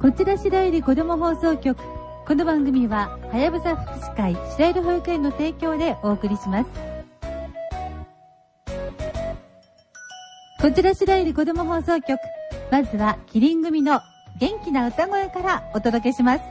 こちら白百合子ども放送局。この番組ははやぶさ福祉会白百合保育園の提供でお送りします。こちら白百合子ども放送局。まずはキリン組の元気な歌声からお届けします。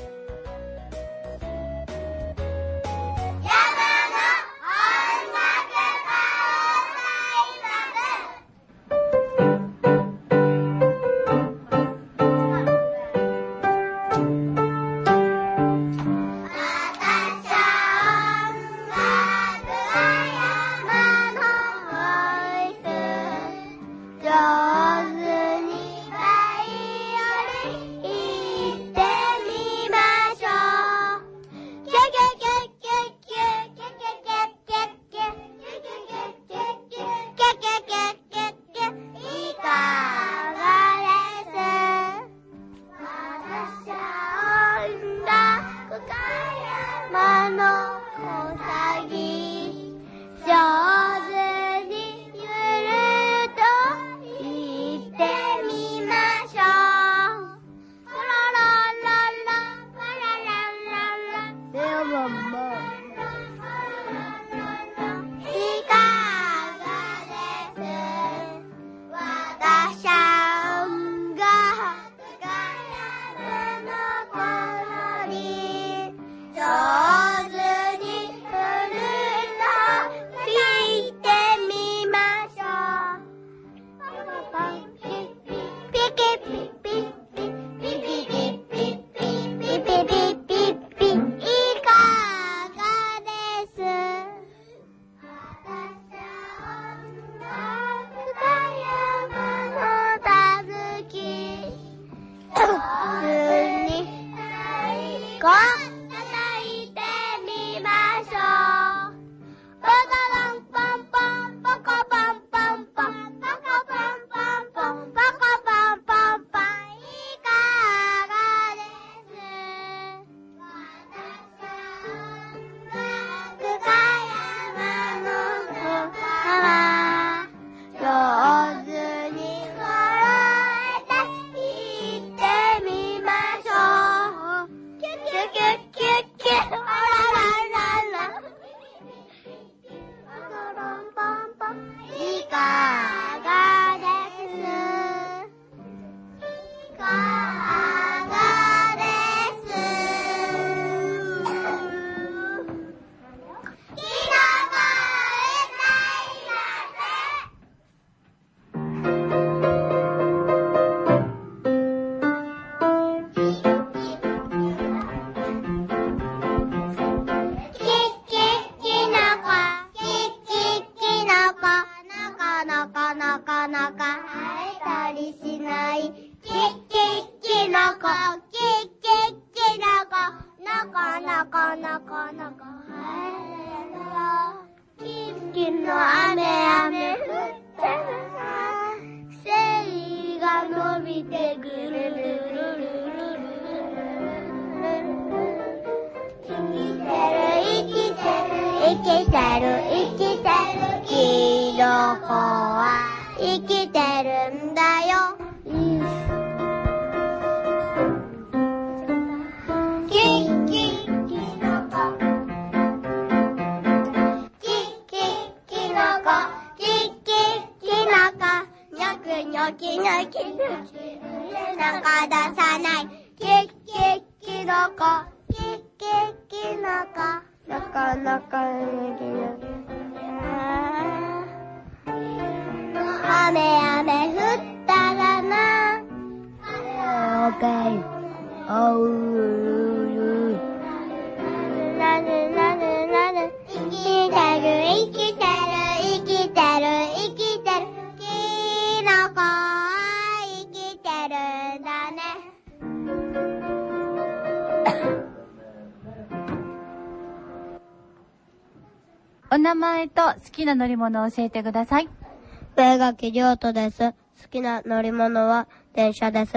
お名前と好きな乗り物を教えてください。 上垣亮斗です。好きな乗り物は電車です。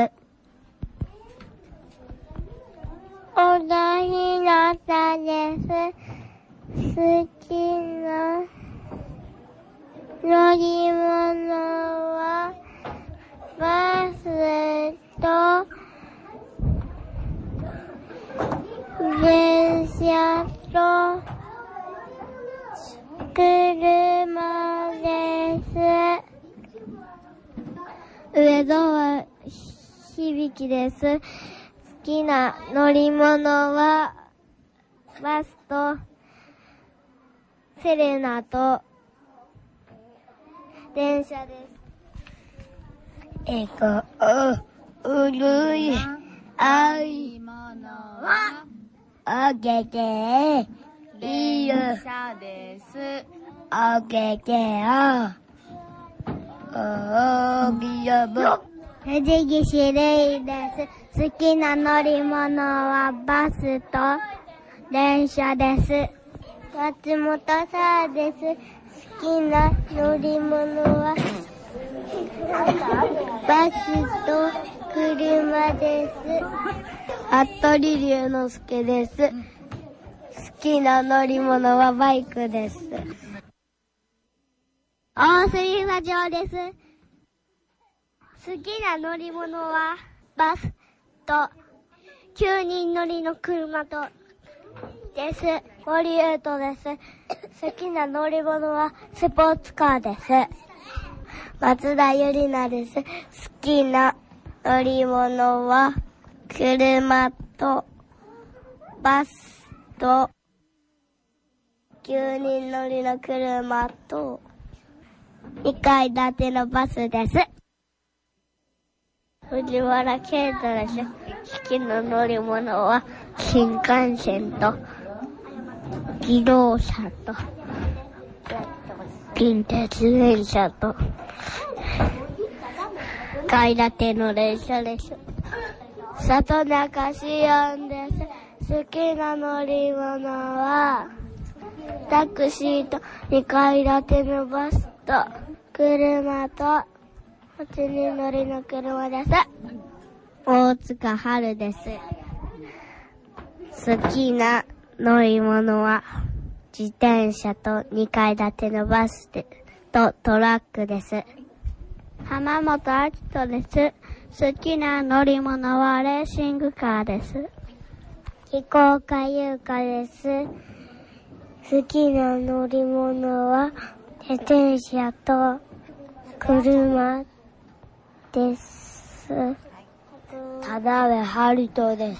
小田ひなたです。好きな乗り物はバスと車です。上澤響です。好きな乗り物はバスとセレナと電車です。うるいあいものはおけけ電車です。おけけをおぎやぶ藤岸レイです。好きな乗り物はバスと電車です。松本さんです。好きな乗り物はバスと車です。服部龍之介です。好きな乗り物はバイクです。大杉社長です。好きな乗り物はバスと9人乗りの車とです。森優斗です。好きな乗り物はスポーツカーです。松田ゆりなです。好きな乗り物は車とバスと9人乗りの車と2階建てのバスです。藤原啓太です。好きな乗り物は新幹線と自動車と近鉄電車と階建ての電車です。里中しおんです。好きな乗り物はタクシーと2階建てのバスと車と8人乗りの車です。大塚春です。好きな乗り物は自転車と2階建てのバスとトラックです。浜本明人です。好きな乗り物はレーシングカーです。飛行家優香です。好きな乗り物は自転車と車です。田辺春人です。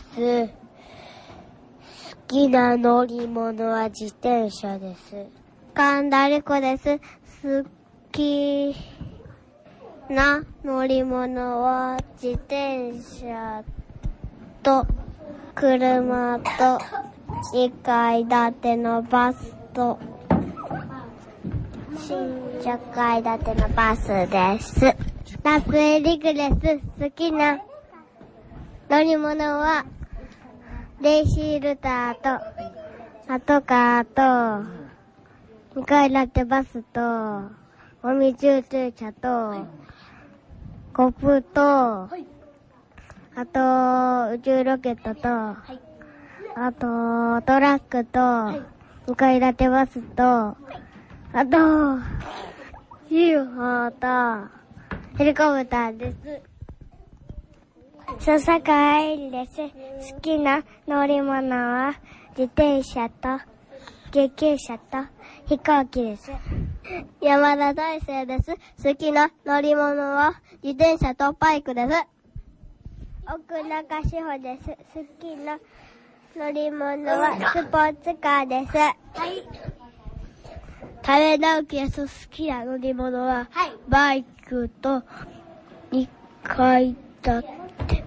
好きな乗り物は自転車です。神田理子です。好きな乗り物は自転車と車と2階建てのバスと10階建てのバスです。夏江陸です。好きな乗り物はレイシールターとパトカーと2階建てバスとゴミ収集車とコップとあと宇宙ロケットとあとトラックと2階建てバスとあとUFO とヘリコプターです。笹川愛理です。好きな乗り物は自転車と救急車と飛行機です。山田大成です。好きな乗り物は自転車とバイクです。奥中志保です。好きな乗り物はスポーツカーです。多部直樹です。好きな乗り物はバイクと2階建て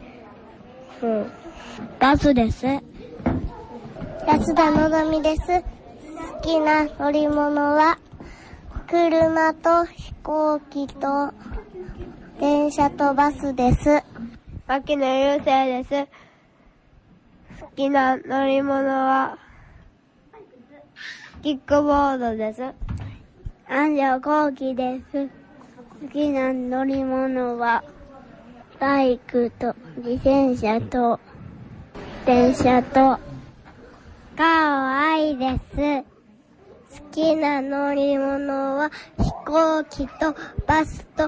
バスです。安田のぞみです。好きな乗り物は車と飛行機と電車とバスです。牧野雄星です。好きな乗り物はキックボードです。安城幸喜です。好きな乗り物はバイクと自転車と電車と川愛です。好きな乗り物は飛行機とバスと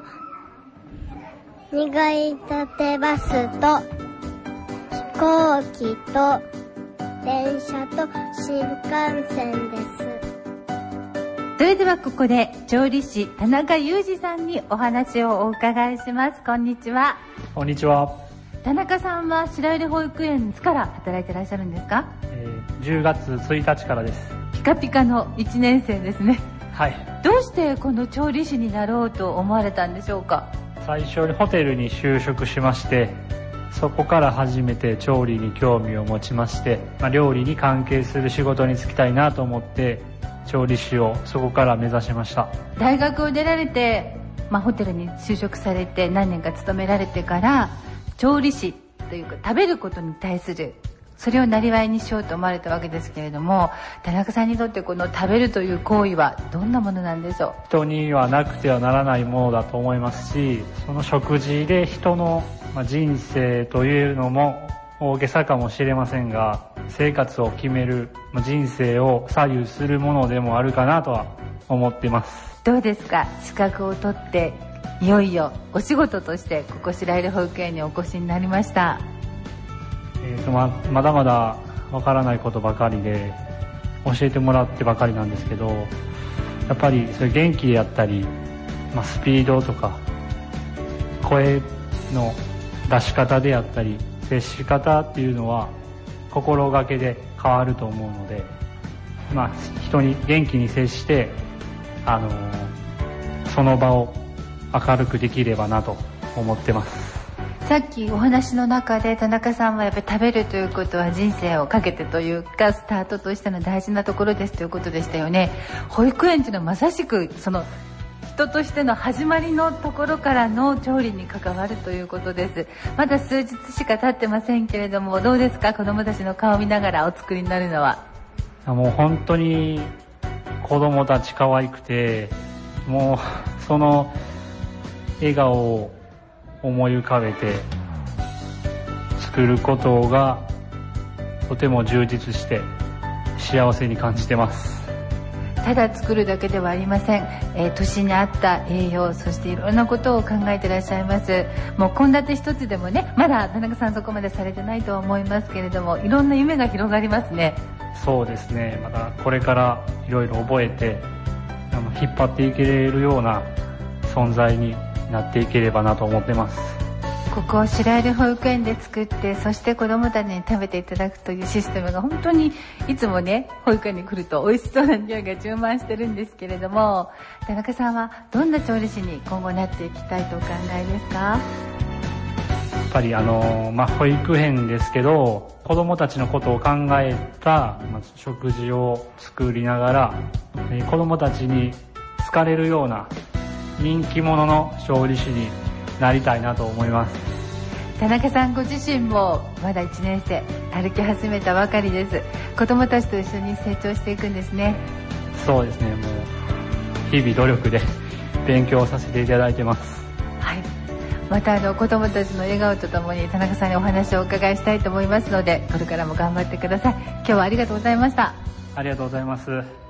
2階建てバスと飛行機と電車と新幹線です。 れではここで調理師田中裕二さんにお話をお伺いします。こんにちは。 こんにちは。 田中さんは白百合保育園いつから働いていらっしゃるんですか ？10月1日からです。 ピカピカの1年生ですね。 はい。 どうしてこの調理師になろうと思われたんでしょうか？ 最初にホテルに就職しまして、そこから初めて調理に興味を持ちまして、料理に関係する仕事に就きたいなと思って調理師をそこから目指しました。 大学を出られて、ホテルに就職されて何年か勤められてから調理師というか食べることに対するそれを生業にしようと思われたわけですけれども、田中さんにとってこの食べるという行為はどんなものなんでしょう？ 人にはなくてはならないものだと思いますし、その食事で人の人生というのも大げさかもしれませんが、生活を決める人生を左右するものでもあるかなとは思っています。 どうですか？資格を取っていよいよお仕事としてここ白百合保育園にお越しになりました。 まだまだわからないことばかりで教えてもらってばかりなんですけど、やっぱりそういう元気であったり、スピードとか声の出し方であったり接し方っていうのは心がけで変わると思うので、人に元気に接してその場を明るくできればなと思ってます。 さっきお話の中で田中さんはやっぱり食べるということは人生をかけてというかスタートとしての大事なところですということでしたよね。保育園というのはまさしくその人としての始まりのところからの調理に関わるということです。まだ数日しか経ってませんけれども、どうですか？子どもたちの顔を見ながらお作りになるのは。 もう本当に子どもたち可愛くて、もうその笑顔を思い浮かべて作ることがとても充実して幸せに感じてます。 ただ作るだけではありません。年に合った栄養、そしていろんなことを考えていらっしゃいます。もう献立一つでもね、まだ田中さんそこまでされてないとは思いますけれども、いろんな夢が広がりますね。 そうですね。またこれからいろいろ覚えて引っ張っていけるような存在になっていければなと思ってます。 ここを白百合保育園で作って、そして子どもたちに食べていただくというシステムが本当にいつもね、保育園に来ると美味しそうな匂いが充満してるんですけれども、田中さんはどんな調理師に今後なっていきたいとお考えですか？ やっぱり保育園ですけど、子どもたちのことを考えた食事を作りながら、子どもたちに好かれるような人気者の調理師になりたいなと思います。 田中さんご自身もまだ1年生、歩き始めたばかりです。子どもたちと一緒に成長していくんですね。 そうですね。もう日々努力で勉強させていただいてます。 はい。また子どもたちの笑顔とともに田中さんにお話をお伺いしたいと思いますので、これからも頑張ってください。今日はありがとうございました。 ありがとうございます。